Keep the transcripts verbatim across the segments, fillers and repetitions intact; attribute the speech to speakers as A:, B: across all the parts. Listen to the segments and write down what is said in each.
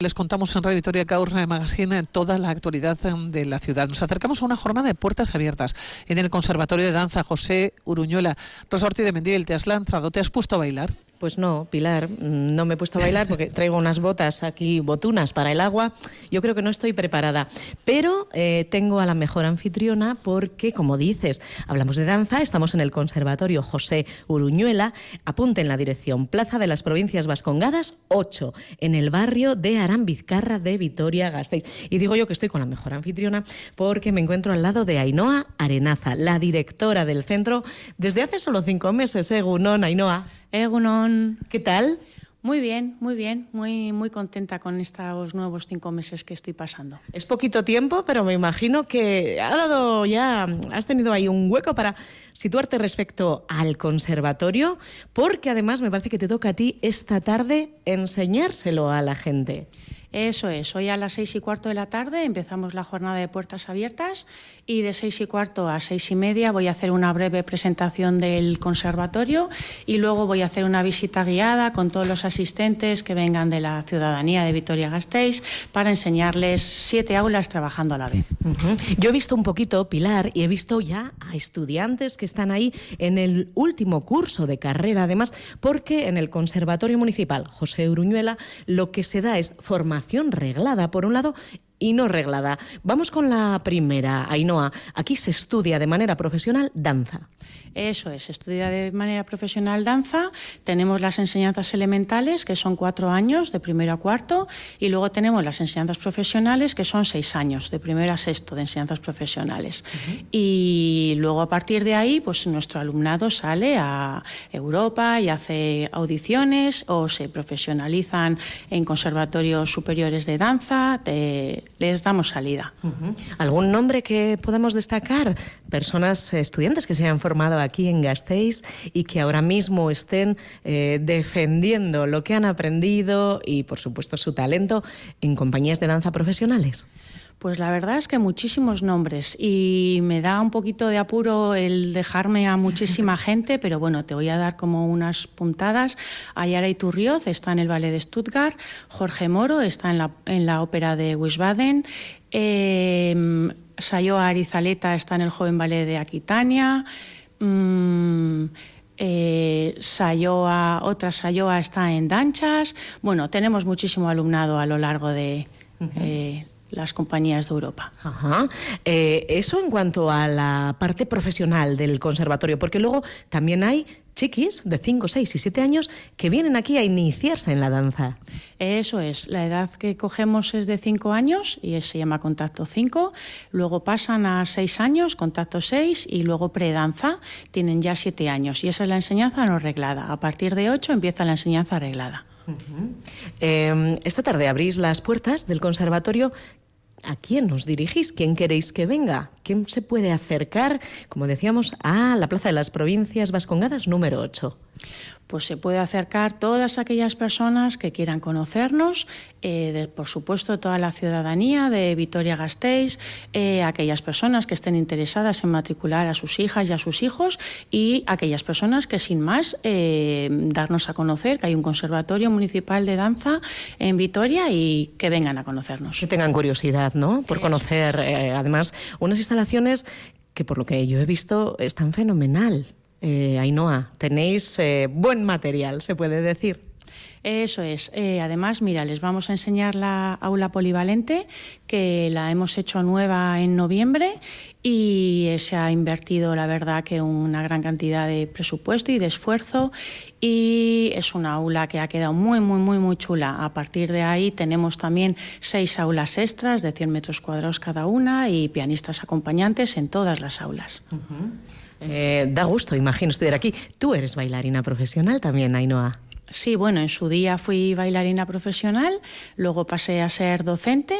A: Les contamos en Radio Vitoria Caurra Magazine toda la actualidad de la ciudad. Nos acercamos a una jornada de puertas abiertas en el Conservatorio de Danza José Uruñuela. Rosa Ortiz de Mendiel, ¿te has lanzado? ¿Te has puesto a bailar?
B: Pues no, Pilar, no me he puesto a bailar porque traigo unas botas aquí, botunas para el agua. Yo creo que no estoy preparada, pero eh, tengo a la mejor anfitriona porque, como dices, hablamos de danza, estamos en el Conservatorio José Uruñuela. Apunten la dirección, Plaza de las Provincias Vascongadas ocho, en el barrio de Arambizkarra de Vitoria-Gasteiz. Y digo yo que estoy con la mejor anfitriona porque me encuentro al lado de Ainhoa Arenaza, la directora del centro desde hace solo cinco meses. Egunon, Ainhoa.
C: Egunon.
B: ¿Qué tal?
C: Muy bien, muy bien, muy, muy contenta con estos nuevos cinco meses que estoy pasando.
B: Es poquito tiempo, pero me imagino que ha dado ya, has tenido ahí un hueco para situarte respecto al conservatorio, porque además me parece que te toca a ti esta tarde enseñárselo a la gente.
C: Eso es, hoy a las seis y cuarto de la tarde empezamos la jornada de puertas abiertas y de seis y cuarto a seis y media voy a hacer una breve presentación del conservatorio y luego voy a hacer una visita guiada con todos los asistentes que vengan de la ciudadanía de Vitoria-Gasteiz para enseñarles siete aulas trabajando a la vez.
B: Uh-huh. Yo he visto un poquito, Pilar, y he visto ya a estudiantes que están ahí en el último curso de carrera, además, porque en el Conservatorio Municipal José Uruñuela lo que se da es formación reglada, por un lado, y no reglada. Vamos con la primera, Ainhoa. Aquí se estudia de manera profesional danza.
C: Eso es, se estudia de manera profesional danza. Tenemos las enseñanzas elementales, que son cuatro años, de primero a cuarto, y luego tenemos las enseñanzas profesionales, que son seis años, de primero a sexto, de enseñanzas profesionales. Uh-huh. Y luego, a partir de ahí, pues nuestro alumnado sale a Europa y hace audiciones o se profesionalizan en conservatorios superiores de danza. De, les damos salida.
B: Uh-huh. ¿Algún nombre que podamos destacar? Personas, estudiantes que se hayan formado aquí en Gasteiz y que ahora mismo estén eh, defendiendo lo que han aprendido y, por supuesto, su talento en compañías de danza profesionales.
C: Pues la verdad es que muchísimos nombres y me da un poquito de apuro el dejarme a muchísima gente, pero bueno, te voy a dar como unas puntadas. Ayara Iturrioz está en el Ballet de Stuttgart, Jorge Moro está en la, en la Ópera de Wiesbaden, eh, Sayoa Arizaleta está en el Joven Ballet de Aquitania, mmm, eh, Sayoa, otra Sayoa está en Danchas. Bueno, tenemos muchísimo alumnado a lo largo de... Uh-huh. eh, las compañías de Europa.
B: Ajá. Eh, eso en cuanto a la parte profesional del conservatorio, porque luego también hay chiquis de cinco, seis y siete años que vienen aquí a iniciarse en la danza.
C: Eso es, la edad que cogemos es de cinco años y se llama contacto cinco, luego pasan a seis años, contacto seis y luego predanza, tienen ya siete años y esa es la enseñanza no reglada. A partir de ocho empieza la enseñanza reglada.
B: Uh-huh. Eh, esta tarde abrís las puertas del conservatorio. ¿A quién os dirigís? ¿Quién queréis que venga? ¿Quién se puede acercar, como decíamos, a la Plaza de las Provincias Vascongadas número ocho?
C: Pues se puede acercar todas aquellas personas que quieran conocernos, eh, de, por supuesto toda la ciudadanía de Vitoria-Gasteiz, eh, aquellas personas que estén interesadas en matricular a sus hijas y a sus hijos y aquellas personas que sin más eh, darnos a conocer que hay un conservatorio municipal de danza en Vitoria y que vengan a conocernos.
B: Que tengan curiosidad, ¿no? Por
C: Eso.
B: conocer, eh, además, unas instalaciones que por lo que yo he visto están fenomenal. Eh, Ainhoa, tenéis eh, buen material, se puede decir.
C: Eso es. Eh, además, mira, les vamos a enseñar la aula polivalente, que la hemos hecho nueva en noviembre y eh, se ha invertido, la verdad, que una gran cantidad de presupuesto y de esfuerzo y es una aula que ha quedado muy, muy, muy, muy chula. A partir de ahí tenemos también seis aulas extras de cien metros cuadrados cada una y pianistas acompañantes en todas las aulas.
B: Uh-huh. Eh, da gusto, imagino, estudiar aquí. Tú eres bailarina profesional también, Ainhoa.
C: Sí, bueno, en su día fui bailarina profesional, luego pasé a ser docente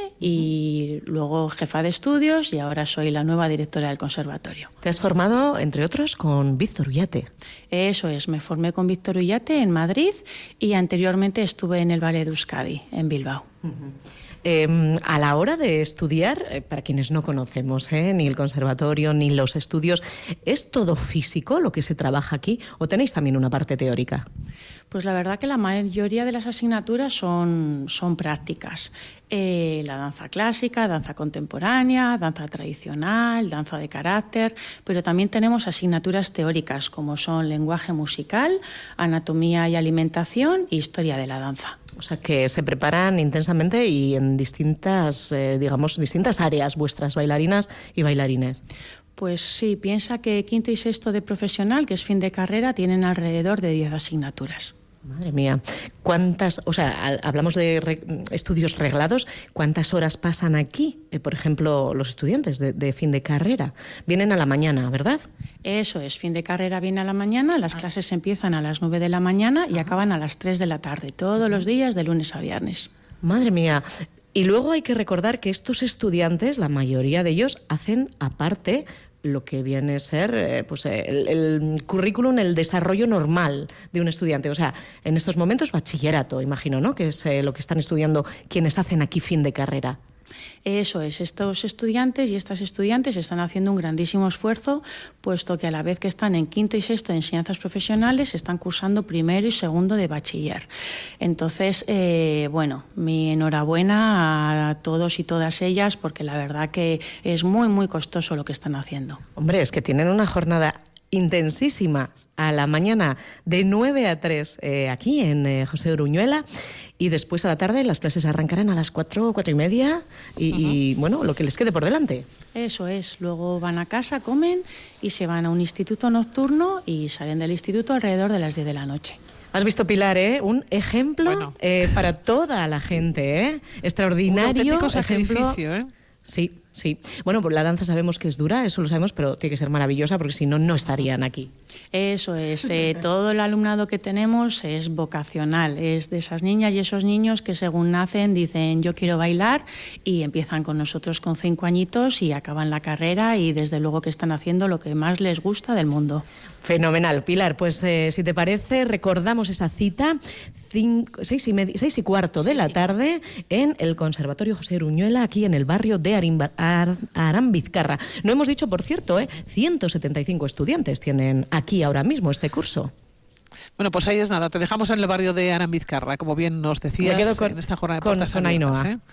C: y luego jefa de estudios y ahora soy la nueva directora del conservatorio.
B: Te has formado, entre otros, con Víctor Ullate.
C: Eso es, me formé con Víctor Ullate en Madrid y anteriormente estuve en el Ballet de Euskadi, en Bilbao.
B: Uh-huh. Eh, a la hora de estudiar, eh, para quienes no conocemos eh, ni el conservatorio ni los estudios, ¿es todo físico lo que se trabaja aquí o tenéis también una parte teórica?
C: Pues la verdad que la mayoría de las asignaturas son, son prácticas. Eh, la danza clásica, danza contemporánea, danza tradicional, danza de carácter, pero también tenemos asignaturas teóricas como son lenguaje musical, anatomía y alimentación e historia de la danza.
B: O sea, que se preparan intensamente y en distintas, eh, digamos, distintas áreas vuestras bailarinas y bailarines.
C: Pues sí, piensa que quinto y sexto de profesional, que es fin de carrera, tienen alrededor de diez asignaturas.
B: Madre mía, ¿cuántas, o sea, hablamos de re, estudios reglados, ¿cuántas horas pasan aquí, eh, por ejemplo, los estudiantes de, de fin de carrera? Vienen a la mañana, ¿verdad?
C: Eso es, fin de carrera viene a la mañana, las clases empiezan a las nueve de la mañana y acaban a las tres de la tarde, todos los días de lunes a viernes.
B: Madre mía. Y luego hay que recordar que estos estudiantes, la mayoría de ellos, hacen aparte lo que viene a ser eh, pues, el, el currículum, el desarrollo normal de un estudiante. O sea, en estos momentos bachillerato, imagino, ¿no? Que es eh, lo que están estudiando quienes hacen aquí fin de carrera.
C: Eso es, estos estudiantes y estas estudiantes están haciendo un grandísimo esfuerzo, puesto que a la vez que están en quinto y sexto de enseñanzas profesionales, están cursando primero y segundo de bachiller. Entonces, eh, bueno, mi enhorabuena a todos y todas ellas, porque la verdad que es muy, muy costoso lo que están haciendo.
B: Hombre, es que tienen una jornada intensísima a la mañana de nueve a tres eh, aquí en eh, José Uruñuela, y después a la tarde las clases arrancarán a las cuatro, cuatro y media y, uh-huh. y bueno, lo que les quede por delante.
C: Eso es, luego van a casa, comen y se van a un instituto nocturno y salen del instituto alrededor de las diez de la noche.
B: Has visto, Pilar, ¿eh? Un ejemplo bueno. eh, para toda la gente, ¿eh? Extraordinario.
A: Un auténtico
B: ejemplo.
A: sacrificio, ¿eh?
B: Sí, sí. Bueno, pues la danza sabemos que es dura, eso lo sabemos, pero tiene que ser maravillosa porque si no, no estarían aquí.
C: Eso es, eh, todo el alumnado que tenemos es vocacional, es de esas niñas y esos niños que según nacen dicen yo quiero bailar y empiezan con nosotros con cinco añitos y acaban la carrera y desde luego que están haciendo lo que más les gusta del mundo.
B: Fenomenal, Pilar, pues eh, si te parece recordamos esa cita, cinco, seis, y media, seis y cuarto de la tarde en el Conservatorio José Uruñuela, aquí en el barrio de Arimba, Ar, Arambizkarra. No hemos dicho, por cierto, eh, ciento setenta y cinco estudiantes tienen aquí ahora mismo este curso.
A: Bueno, pues ahí es nada, te dejamos en el barrio de Arambizkarra, como bien nos decías,
B: con,
A: en esta jornada de
B: con,
A: puertas
B: con
A: abiertas,
B: Ainhoa.
A: ¿eh?